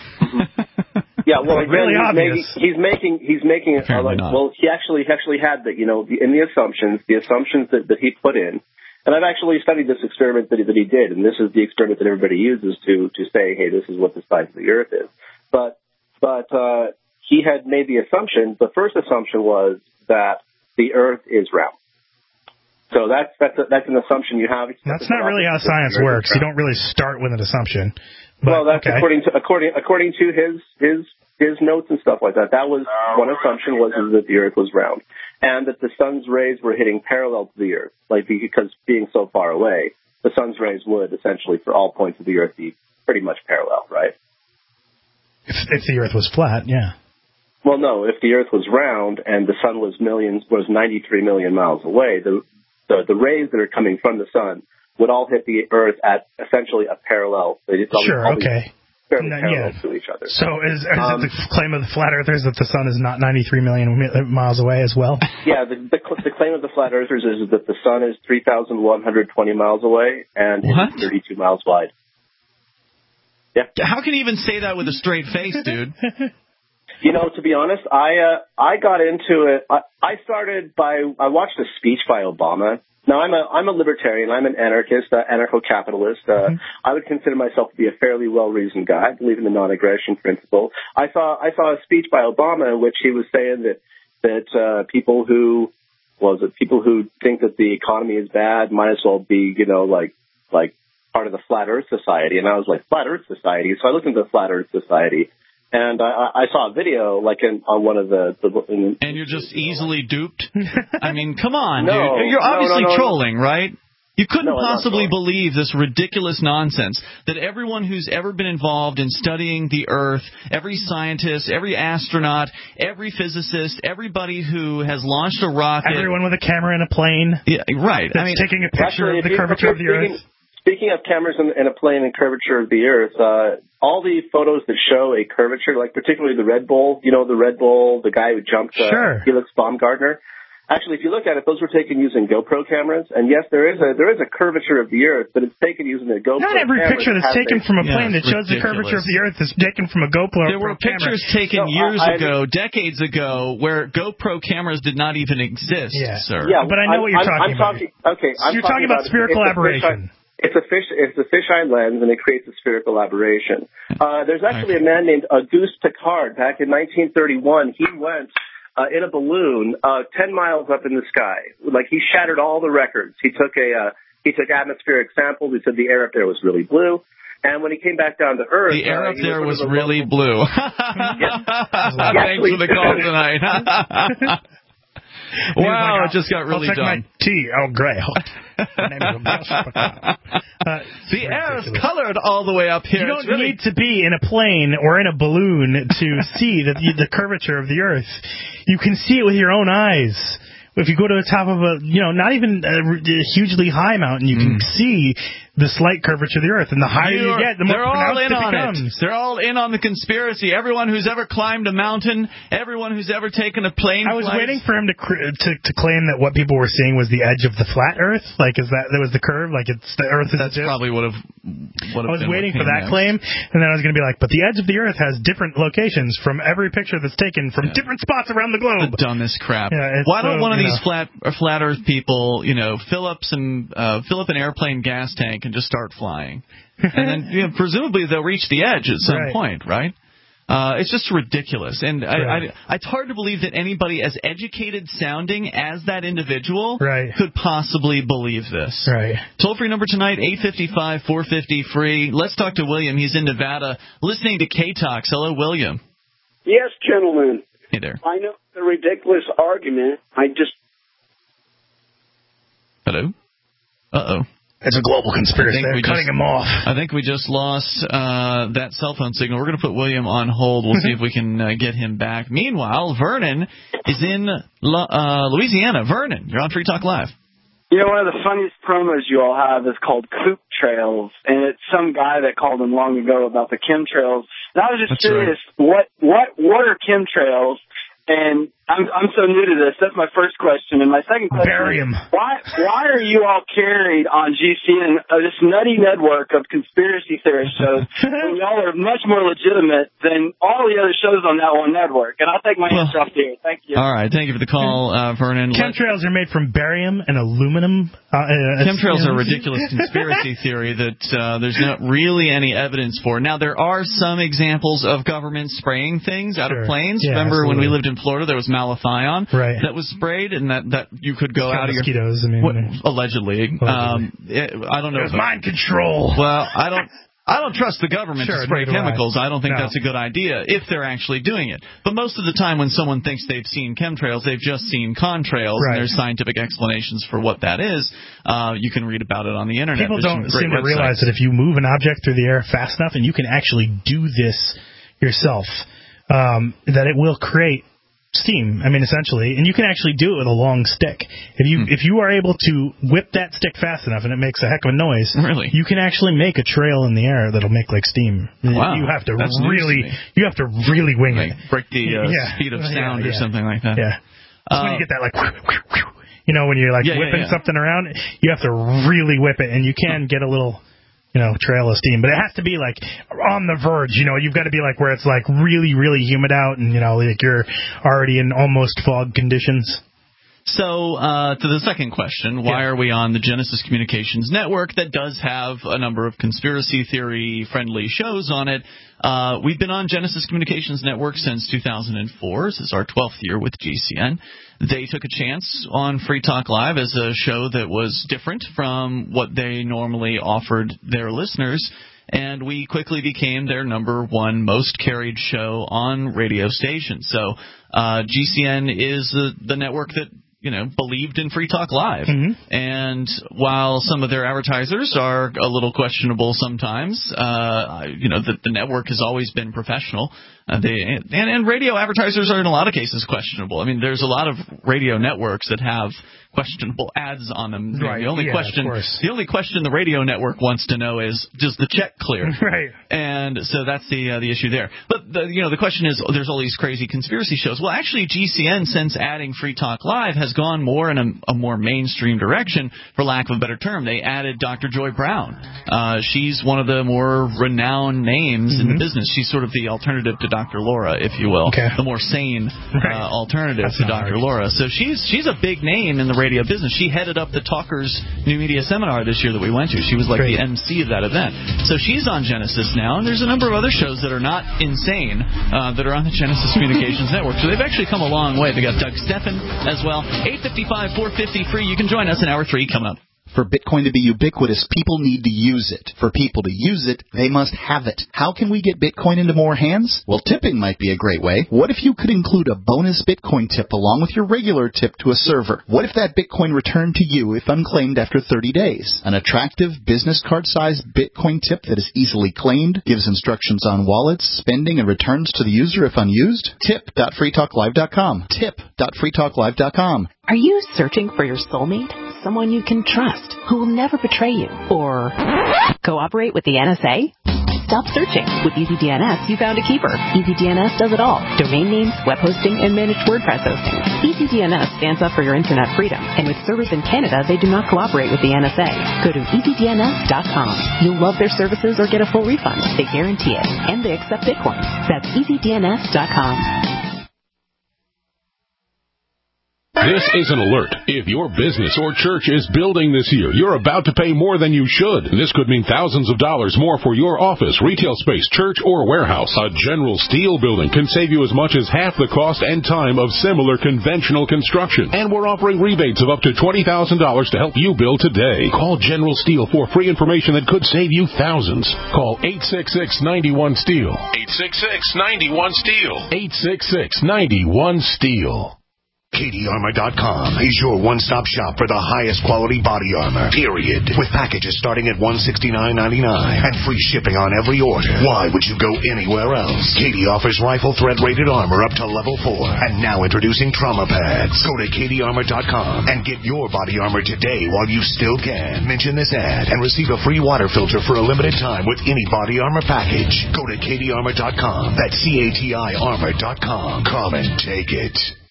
Yeah, well, Like, again, really he's, obvious. making, he's making he's making it uh, like not. well, he actually he actually had that, you know, the, in the assumptions, the assumptions that, that he put in, and I've actually studied this experiment that he, that he did, and this is the experiment that everybody uses to to say, hey, this is what the size of the Earth is. But but uh, he had made the assumption. The first assumption was that the Earth is round. So that's that's a, that's an assumption you have. That's not really how science works. You don't really start with an assumption. But, well, that's okay. according to according according to his his his notes and stuff like that. That was one assumption was is that the Earth was round, and that the sun's rays were hitting parallel to the Earth, like because being so far away, the sun's rays would essentially, for all points of the Earth, be pretty much parallel, right? If, if the Earth was flat, yeah. Well, no. If the Earth was round and the sun was millions was ninety-three million miles away, the the, the rays that are coming from the sun would all hit the Earth at essentially a parallel. They'd all, Sure, all be okay. fairly No, parallel yeah. to each other. So is, is Um, it the claim of the flat earthers that the sun is not ninety-three million mi- miles away as well? Yeah, the, the, the claim of the flat earthers is that the sun is three thousand one hundred twenty miles away and What? it's thirty-two miles wide. Yeah. How can you even say that with a straight face, dude? You know, to be honest, I uh, I got into it. I, I started by I watched a speech by Obama. Now I'm a I'm a libertarian. I'm an anarchist, uh, anarcho-capitalist. Uh, mm-hmm. I would consider myself to be a fairly well-reasoned guy. I believe in the non-aggression principle. I saw I saw a speech by Obama in which he was saying that that uh, people who was it people who think that the economy is bad might as well be, you know, like like part of the Flat Earth Society. And I was like, Flat Earth Society. So I looked into the Flat Earth Society. And I, I saw a video, like, in, on one of the... the in, and you're just easily duped? I mean, come on, no, dude. You're obviously no, no, no, trolling, right? You couldn't no, possibly believe this ridiculous nonsense that everyone who's ever been involved in studying the Earth, every scientist, every astronaut, every physicist, everybody who has launched a rocket... Everyone with a camera and a plane. Yeah, right. That's I mean, taking a picture actually, of the you, curvature of the speaking, Earth. Speaking of cameras and, and a plane and curvature of the Earth, uh, all the photos that show a curvature, like particularly the Red Bull, you know, the Red Bull, the guy who jumped uh, sure. Felix Baumgartner. Actually, if you look at it, those were taken using GoPro cameras. And yes, there is a there is a curvature of the Earth, but it's taken using a GoPro. Not every camera picture that that's has taken a, from a Yeah, plane that shows ridiculous. the curvature of the Earth is taken from a GoPro There were camera. pictures taken No, years I- I- ago, decades ago, where GoPro cameras did not even exist, Yeah. sir. Yeah, But I know I'm, what you're I'm, talking I'm about. talking, okay, I'm You're talking about about spherical it's a aberration. fisheye- It's a fish. It's a fisheye lens, and it creates a spherical aberration. Uh, there's actually a man named Auguste Piccard. Back in nineteen thirty-one, he went uh, in a balloon uh, ten miles up in the sky. Like he shattered all the records. He took a uh, he took atmospheric samples. He said the air up there was really blue. And when he came back down to Earth, The air uh, up he there was was really blue. Thanks for the call tonight. Wow, it just got really I'll take dumb. my tea. Oh, great. My name is Auguste Piccard. Uh, The air is colored all the way up here. You don't It's really... need to be in a plane or in a balloon to see the, the curvature of the Earth. You can see it with your own eyes. If you go to the top of a, you know, not even a, a hugely high mountain, you can Mm. see the slight curvature of the Earth. And the higher you, You're- get, the more they're all pronounced in it on becomes. it. They're all in on the conspiracy. Everyone who's ever climbed a mountain, everyone who's ever taken a plane I was flight. waiting for him to, cr- to to claim that what people were seeing was the edge of the flat Earth. Like, is that that was the curve? Like, it's the Earth is That's a disc? probably would have. I was waiting for that claim, and then I was going to be like, but the edge of the Earth has different locations from every picture that's taken from Yeah. different spots around the globe. The dumbest crap. Yeah, it's Why don't so, one of you these know. flat or flat Earth people, you know, fill up some, uh, fill up an airplane gas tank and just start flying, and then you know, presumably they'll reach the edge at some Right. point, right? Uh, it's just ridiculous, and I, Right. I, it's hard to believe that anybody as educated sounding as that individual Right. could possibly believe this. Right. Toll free number tonight, eight five five, four five zero, free. Let's talk to William. He's in Nevada, listening to K-Talks. Hello, William. Yes, gentlemen. Hey there. I know the ridiculous argument. I just... Hello? Uh-oh. It's a global conspiracy. I think They're we cutting just- him off. I think we just lost uh, that cell phone signal. We're going to put William on hold. We'll see if we can uh, get him back. Meanwhile, Vernon is in La- uh, Louisiana. Vernon, you're on Free Talk Live. You know, one of the funniest promos you all have is called Coop Trails, and it's some guy that called in long ago about the chemtrails. And I was just That's curious, right. what what what are chemtrails? And I'm I'm so new to this. That's my first question. And my second question Barium. is, why why are you all carried on G C N, uh, this nutty network of conspiracy theory shows, when y'all are much more legitimate than all the other shows on that one network? And I'll take my Well, answer off here. Thank you. All right. Thank you for the call, uh, Vernon. Chemtrails are made from barium and aluminum. Uh, uh, Chemtrails are a ridiculous conspiracy theory that uh, there's not really any evidence for. Now, there are some examples of government spraying things out Sure. of planes. Yeah, Remember when we absolutely. lived in Florida, there was malathion Right. that was sprayed, and that, that you could go It's out got of your mosquitoes. I mean, what, allegedly. Allegedly. Um, it, I don't know. It was if- mind control. Well, I don't. I don't trust the government Sure, to spray neither do I. chemicals. I don't think No. that's a good idea if they're actually doing it. But most of the time when someone thinks they've seen chemtrails, they've just seen contrails, Right. and there's scientific explanations for what that is. Uh, you can read about it on the Internet. People There's some don't great seem to websites. realize that if you move an object through the air fast enough, and you can actually do this yourself, um, that it will create steam. I mean, essentially, and you can actually do it with a long stick. If you Hmm. if you are able to whip that stick fast enough, and it makes a heck of a noise, Really? you can actually make a trail in the air that'll make like steam. Wow. You have to That's news really, to me. you have to really wing Like it. break the uh, Yeah. speed of Yeah, sound or yeah. something like that. Yeah. That's when Uh, you get that like, you know, when you're like Yeah, yeah, whipping yeah. something around, you have to really whip it, and you can get a little, you know, trail of steam. But it has to be like on the verge, you know. You've got to be like where it's like really, really humid out, and you know, like you're already in almost fog conditions. So, uh, to the second question, why Yeah. are we on the Genesis Communications Network that does have a number of conspiracy theory-friendly shows on it? Uh, we've been on Genesis Communications Network since two thousand four. This is our twelfth year with G C N. They took a chance on Free Talk Live as a show that was different from what they normally offered their listeners, and we quickly became their number one most carried show on radio stations. So uh, G C N is the, the network that you know, believed in Free Talk Live. Mm-hmm. And while some of their advertisers are a little questionable sometimes, uh, you know, the, the network has always been professional. Uh, they and, and radio advertisers are in a lot of cases questionable. I mean, there's a lot of radio networks that have questionable ads on them. You know, Right, The only yeah, question, of course. the only question the radio network wants to know is, does the check clear? Right. And so that's the uh, the issue there. But the, you know, the question is, there's all these crazy conspiracy shows. Well, actually, G C N, since adding Free Talk Live, has gone more in a, a more mainstream direction, for lack of a better term. They added Doctor Joy Brown. Uh, she's one of the more renowned names Mm-hmm. in the business. She's sort of the alternative to Doctor Laura, if you will, Okay. the more sane Right. uh, alternative That's to not Doctor hard. Laura. So she's she's a big name in the radio business. She headed up the Talkers New Media Seminar this year that we went to. She was like Great. the M C of that event. So she's on Genesis now, and there's a number of other shows that are not insane uh, that are on the Genesis Communications Network. So they've actually come a long way. They got Doug Steffen as well. eight fifty-five, four fifty free. You can join us in hour three coming up. For Bitcoin to be ubiquitous, people need to use it. For people to use it, they must have it. How can we get Bitcoin into more hands? Well, tipping might be a great way. What if you could include a bonus Bitcoin tip along with your regular tip to a server? What if that Bitcoin returned to you if unclaimed after thirty days? An attractive business card-sized Bitcoin tip that is easily claimed, gives instructions on wallets, spending, and returns to the user if unused? tip dot free talk live dot com. tip dot free talk live dot com. Are you searching for your soulmate? Someone you can trust, who will never betray you? Or cooperate with the N S A? Stop searching. With EasyDNS, you found a keeper. EasyDNS does it all. Domain names, web hosting, and managed WordPress hosting. EasyDNS stands up for your internet freedom. And with servers in Canada, they do not cooperate with the N S A. Go to easy D N S dot com. You'll love their services or get a full refund. They guarantee it. And they accept Bitcoin. That's easy D N S dot com. This is an alert. If your business or church is building this year, you're about to pay more than you should. This could mean thousands of dollars more for your office, retail space, church, or warehouse. A General Steel building can save you as much as half the cost and time of similar conventional construction. And we're offering rebates of up to twenty thousand dollars to help you build today. Call General Steel for free information that could save you thousands. Call eight six six, nine one, STEEL. eight six six, nine one, STEEL. eight six six, nine one, STEEL. K D Armor dot com is your one-stop shop for the highest quality body armor, period. With packages starting at one hundred sixty-nine ninety-nine and free shipping on every order. Why would you go anywhere else? K D offers rifle thread-rated armor up to level four. And now introducing trauma pads. Go to K D Armor dot com and get your body armor today while you still can. Mention this ad and receive a free water filter for a limited time with any body armor package. Go to K D Armor dot com. That's C A T I Armor dot com. Come and take it.